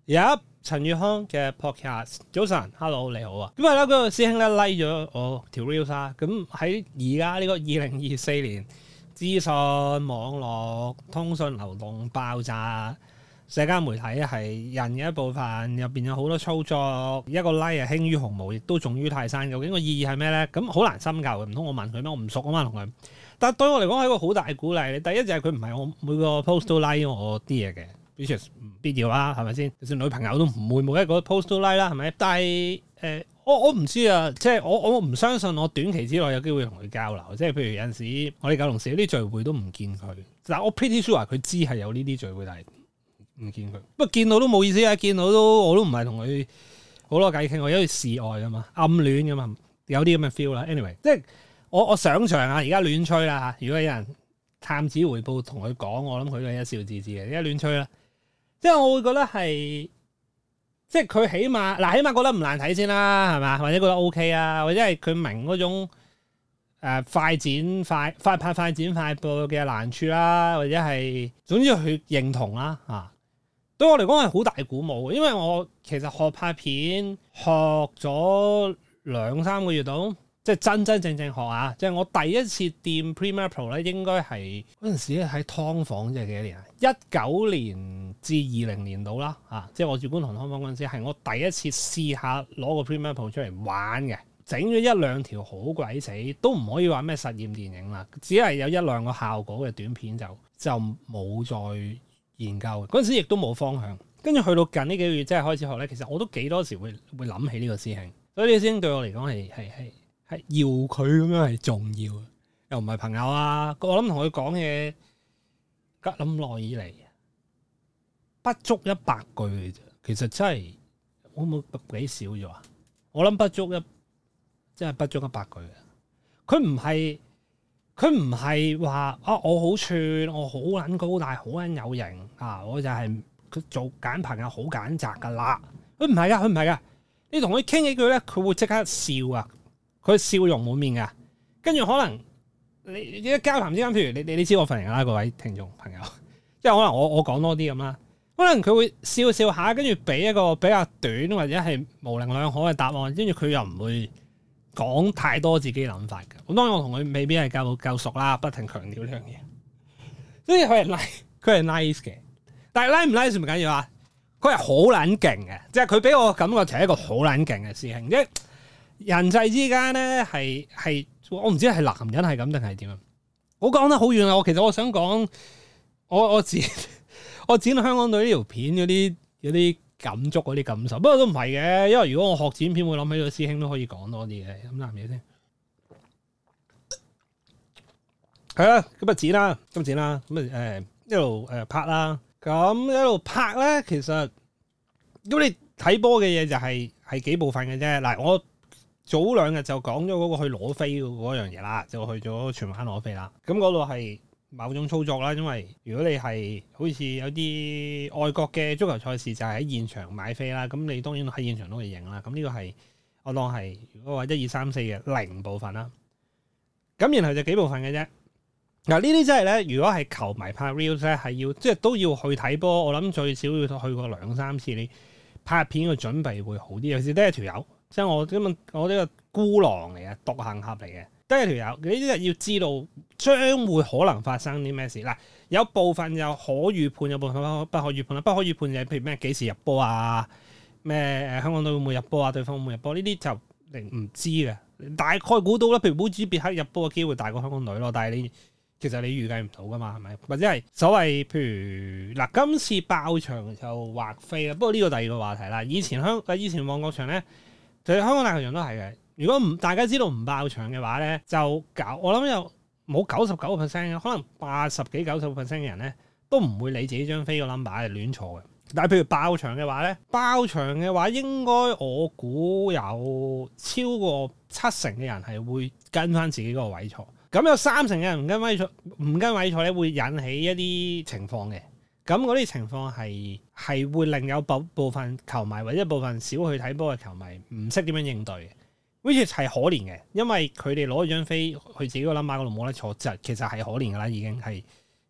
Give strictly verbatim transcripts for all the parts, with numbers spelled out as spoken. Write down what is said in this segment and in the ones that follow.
有一陳宇康嘅 podcast， 早晨 ，hello 你好啊。咁啊咧，嗰個師兄咧 like 咗我條 reels 啦。咁喺而家呢個二零二四年，資訊網絡通訊流動爆炸，社交媒體係人嘅一部分，入邊有好多操作。一個 like 係輕於鴻毛，亦都重於泰山。究竟個意義係咩咧？咁好難深究嘅。唔通我問佢咩？我唔熟啊嘛，同佢。但係對我嚟講係一個好大鼓勵。第一就係佢唔係我每個 post 都 like 我啲嘢嘅。which is 唔必要啦，係咪先？就算女朋友都唔會每一個 post 都 like 啦，係咪？但係誒、呃，我我唔知啊，即係我我唔相信我短期之內有機會同佢交流。即係譬如有陣時我哋九龍市有啲聚會都唔見佢，但係我 pretty sure 佢知係有呢啲聚會，但係唔見佢。不過見到都冇意思啊！見到都我都唔係同佢好多偈傾，我因為示愛噶嘛，暗戀噶嘛，有啲咁嘅 feel 啦。anyway， 即係我我想象啊，而家亂吹啦嚇。如果有人探子回報同佢講，我諗佢都係一笑置之嘅。而家亂吹啦。即係我會覺得係，即係佢起碼嗱，起碼覺得唔難睇先啦，係嘛？或者覺得 OK 啊，或者係佢明嗰種誒、呃、快剪快快拍快剪快播嘅難處啦，或者係總之佢認同啦嚇、啊。對我嚟講係好大鼓舞，因為我其實學拍片學咗兩三個月到。即係真真正正學啊！即係我第一次掂 Premiere Pro 咧，應該係嗰陣時咧喺劏房，即係幾多年啊？一九年至二零年度啦，啊！即係我住觀塘劏房嗰陣時，係我第一次試下攞個 Premiere Pro 出嚟玩嘅，整咗一兩條好鬼死，都唔可以話咩實驗電影啦，只係有一兩個效果嘅短片就就冇再研究。嗰陣時亦都冇方向，跟住去到近呢幾個月，即係開始學咧，其實我都幾多時會會諗起呢個師兄，所以呢個師兄對我嚟講係係係。係要佢咁樣係重要，又唔係朋友啊！我諗同佢講嘢，隔咁耐以嚟，不足一百句嘅啫。其實真係會唔會幾少咗啊？我諗不足一，真係不足一百句嘅。佢唔係，佢唔係話啊！我好串，我好撚高大，好撚有型啊！我就係佢做揀朋友好揀擇噶啦。佢唔係噶，佢唔係噶。你同佢傾幾句咧，佢會即刻笑啊！佢笑容滿面㗎，跟住可能你一交談之間，譬如你你你知我份人啦，各位聽眾朋友，即係可能我我講多啲咁啦，可能佢會笑笑下，跟住俾一個比較短或者係模棱兩可嘅答案，跟住佢又唔會講太多自己諗法嘅。咁當然我同佢未必係夠夠熟啦，不停強調呢樣嘢，所以佢係 nice，佢係 nice 嘅，但係 like 唔 like 唔緊要啊，佢係好撚勁嘅，即係佢俾我感覺就係一個好撚勁嘅師兄，即係。人際之間咧係係，我唔知係男人係咁定係點啊！我講得好遠啊！我其實我想講，我我剪我剪香港隊呢條片嗰啲嗰啲感觸嗰啲感受，不過都唔係嘅，因為如果我學剪片會諗起個師兄都可以講多啲嘅，咁啱嘢先。係啦，咁啊剪啦，咁剪啦，咁啊誒一路誒拍啦，咁一路拍咧，其實咁你睇波嘅嘢就係係幾部分嘅啫。嗱，我早兩日就講咗嗰個去攞飛嗰樣嘢啦，就去咗荃灣攞飛啦。咁嗰度係某種操作啦，因為如果你係好似有啲外國嘅足球賽事就係喺現場買飛啦，咁你當然喺現場都可以影啦。咁呢個係我當係如果話一二三四嘅零部分啦。咁然後就幾部分嘅啫。嗱呢啲真係咧，如果係球迷拍 reels 咧，係要即係都要去睇波。我諗最少要去過兩三次，你拍片嘅準備會好啲。尤其是得一條友。即係我咁我呢個孤狼嚟嘅，獨行俠嚟嘅，得一條友。你呢日要知道將會可能發生啲咩事嗱，有部分有可預判，有部分不可預判啦。不可預判就係譬如咩幾時入波啊，咩誒香港隊會唔會入波啊，對方會唔會入波呢啲就你唔知嘅，大概估到啦。譬如烏茲別克入波嘅機會大過香港隊咯，但係你其實你預計唔到噶嘛，係咪？或者係所謂譬如嗱，今次爆場就劃飛啦。不過呢個第二個話題啦。以前香以前旺角場咧。其實香港大球場都係嘅，如果唔大家知道唔爆場嘅話咧，就搞我諗有冇九十九個 percent 嘅，可能八十幾九十個 percent 嘅人咧都唔會理自己張飛個 number 係亂坐嘅。但係譬如爆場嘅話咧，爆場嘅話應該我估有超過七成嘅人係會跟翻自己嗰個位坐，咁有三成嘅人唔跟位坐，唔跟位坐咧會引起一啲情況嘅。咁嗰啲情況係係會令有部部分球迷或者部分少去睇波嘅球迷唔識點樣應對嘅 ，which 係可憐嘅，因為佢哋攞咗張飛去自己個 number 嗰度冇得坐，就其實係可憐噶啦，已經係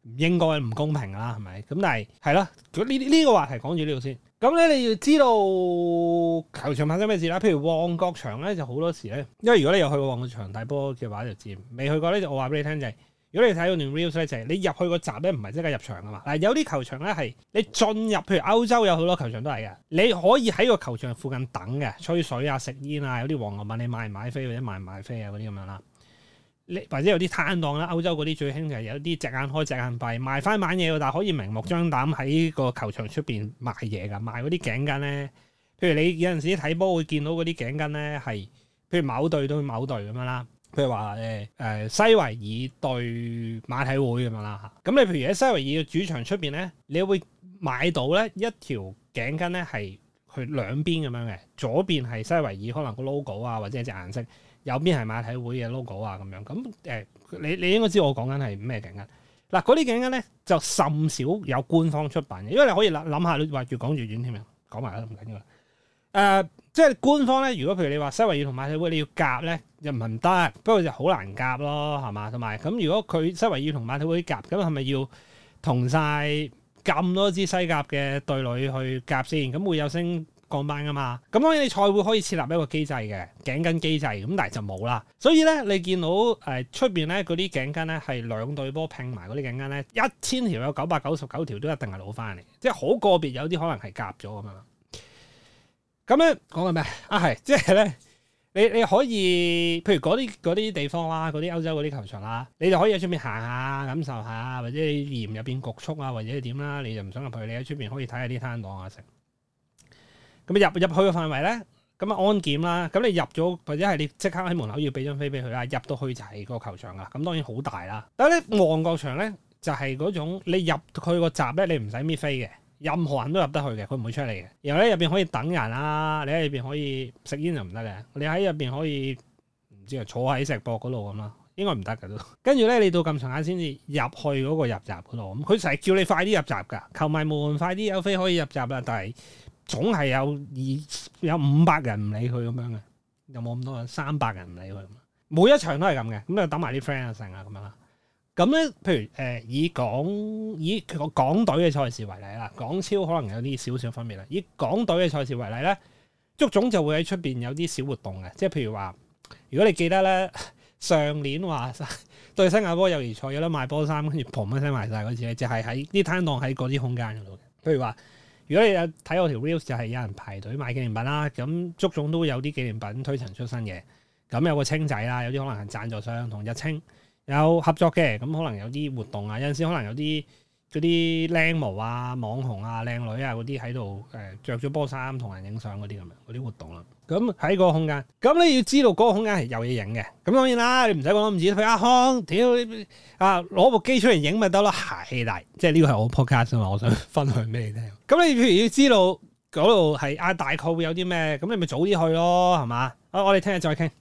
唔應該唔公平啦，係咪？咁但係係咯，呢呢個話題講住呢度先。咁咧你要知道球場發生咩事啦？譬如旺角場咧就好多時咧，因為如果你有去過旺角場睇波嘅話就知，未去過咧就我話俾你聽就係、是，如果你睇到段 reels 咧就係你入去個閘咧唔係即刻入場噶嘛。嗱，有啲球場咧係你進入，譬如歐洲有好多球場都係嘅，你可以喺個球場附近等嘅，吹水啊、食煙啊，有啲黃牛問你買唔買飛或者買唔買飛啊嗰啲咁樣啦。你或者有啲攤檔啦，歐洲嗰啲最興就係有啲隻眼開隻眼閉賣翻晚嘢，但係可以明目張膽喺個球場出邊賣嘢噶，賣嗰啲頸巾咧。譬如你有陣時睇波會見到嗰啲頸巾咧，係譬如某隊對某隊咁樣啦。譬如話誒誒西維爾對馬體會咁樣啦嚇。咁你譬如喺西維爾嘅主場出邊咧，你會買到咧一條頸巾咧係去兩邊咁樣嘅，左邊係西維爾可能個 logo 啊或者係隻顏色。右邊係馬體會嘅 logo 啊，咁樣咁誒，你你應該知我講緊係咩頸巾。嗱，嗰啲頸巾咧就甚少有官方出版嘅，因為你可以諗諗下，你話越講越遠添啊，講埋啦唔緊要啦。誒、呃，即係官方咧，如果譬如你話西維爾同馬體會你要夾咧，又唔係唔得，不過就好難夾咯，係嘛？同埋咁，如果佢西維爾同馬體會夾，咁係咪要同晒咁多支西甲嘅隊女去夾先？咁會有升降班噶嘛，咁當然你賽會可以設立一個機制嘅頸巾機制，咁但係就冇啦。所以咧，你見到誒出邊咧嗰啲頸巾咧係兩隊波拼埋嗰啲頸巾咧，一千條有九百九十九條都一定係攞翻嚟，即係好個別有啲可能係夾咗咁樣。咁咧講緊咩啊？係即係咧，你你可以譬如嗰啲嗰啲地方啦，嗰啲歐洲嗰啲球場啦，你就可以喺出邊行下感受下，或者你嫌入邊局促啊，或者點啦，你就唔想入去，你喺出邊可以睇下啲攤檔啊食。咁入入去嘅範圍咧，咁啊安檢啦，咁你入咗或者係你即刻喺門口要俾張飛俾佢啦，入到去就係個球場噶，咁當然好大啦。但係咧旺角場咧就係、是、嗰種你入去個閘咧，你唔使搣飛嘅，任何人都入得去嘅，佢唔會出嚟嘅。然後咧入邊可以等人啦，你喺入邊可以食煙就唔得嘅，你喺入邊可以唔知啊坐喺石壆嗰度咁啦，應該唔得嘅都。跟住咧你到咁長眼先至入去嗰個入閘嗰度，咁佢成日叫你快啲入閘㗎，球迷們快啲有飛可以入閘啦，但係總係有二有五百人唔理佢咁樣嘅，有冇咁多人？三百人唔理佢，每一場都係咁嘅，咁就等埋啲 friend 啊成啊咁樣啦。咁咧，譬如誒、呃、以港以個港隊嘅賽事為例啦，港超可能有啲少少分別啦。以港隊嘅賽事為例咧，足總就會喺出邊有啲小活動嘅，即係譬如話，如果你記得咧，上年話對新加坡友誼賽有得賣波衫，跟住砰一聲賣晒嗰次咧，就係喺啲攤檔喺嗰啲空間嗰度嘅，譬如話。如果你有睇我條 reels 就係有人排隊買紀念品啦，咁足總都有啲紀念品推陳出新嘅，咁有個青仔啦，有啲可能係贊助商同日青有合作嘅，咁可能有啲活動啊，有陣時可能有啲嗰啲靚模啊、網紅啊、靚女啊嗰啲喺度誒著咗波衫同人影相嗰啲咁樣嗰啲活動啦。咁喺個空間，咁你要知道嗰個空間係有嘢影嘅。咁當然啦，你唔使講都唔知。佢阿康，屌啊，攞部機出嚟影咪得咯。係啦，即係呢個係我 podcast 啊嘛，我想分享俾你聽。咁你譬如要知道嗰度係啊大概會有啲咩，咁你咪早啲去咯，係嘛？啊，我哋聽日再傾。